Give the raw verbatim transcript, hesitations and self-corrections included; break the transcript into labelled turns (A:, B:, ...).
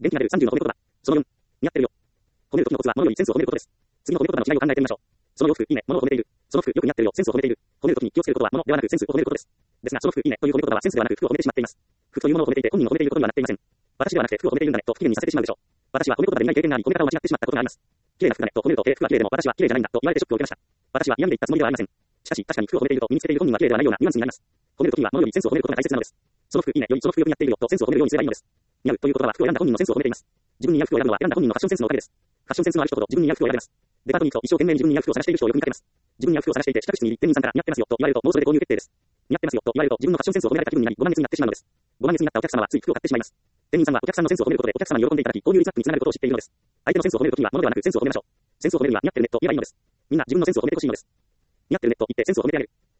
A: 元気が出るさんじゅうの褒め言葉。そのよん、似合ってるよ。褒める時のコツは物よりセンスを褒めることです。次の褒め言葉の違いを考えてみましょう。その洋服、いいね、物を褒めている。その服、よく似合ってるよ、センスを褒めている。褒める時に気をつけることは物ではなくセンスを褒めることです。ですが、その服、いいね、という褒め言葉はセンスではなく服を褒めてしまっています。服というものを褒めていて本人を褒めていることにはなっていません。私ではなくて服を褒めているんだね、と不機嫌にさせてしまうでしょう。私は褒め言葉でない経験があり、褒め方を間違ってしまったことがあります。綺麗な服だね、と褒めると、え、服は綺麗でも私は綺麗じゃないんだ、と言われてショックを受けました。私は嫌味で言ったつもりではありません。しかし、確かに服を褒めていると身につけている本人は綺麗ではないようなニュアンスになります。褒めるときには物よりセンスを褒めることが大切なのです。その服いいねよりその服よく似合っているよとセンスを褒めるようにすればいいのです。似合うという言葉は服を選んだ本人のセンスを褒めています。自分に似合う服を選ぶのは選んだ本人のファッションセンスのおかげです。ファッションセンスのある人ほど自分に似合う服を選べます。デパートに行くと一生懸命に自分に似合う服を探している人をよく見かけます。自分に似合う服を探していて試着室に行って店員さんから似合ってますよと言われるともうそれで購入決定です。似合ってますよと言われると自分のファッションセンスを褒められた気分になりご満悦になってしまうのです。ご満悦になったお客様はつい服を買ってしまいます。店員さんはお客さんのセンスを褒めることでお客様に喜んでいただき購入率アップにつながることを知っているのです。相手のセンスを褒めるときは物ではなくセンスを褒めましょう。センスを褒めるには似合ってるねと言えばいいのです。みんな自分のセンスを褒めてほしいのです。似合ってるねと言ってセンスを褒めてあげる。